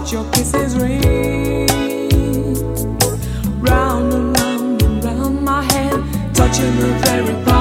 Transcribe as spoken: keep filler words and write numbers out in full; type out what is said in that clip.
your kisses ring round and round and round my head, touching the very part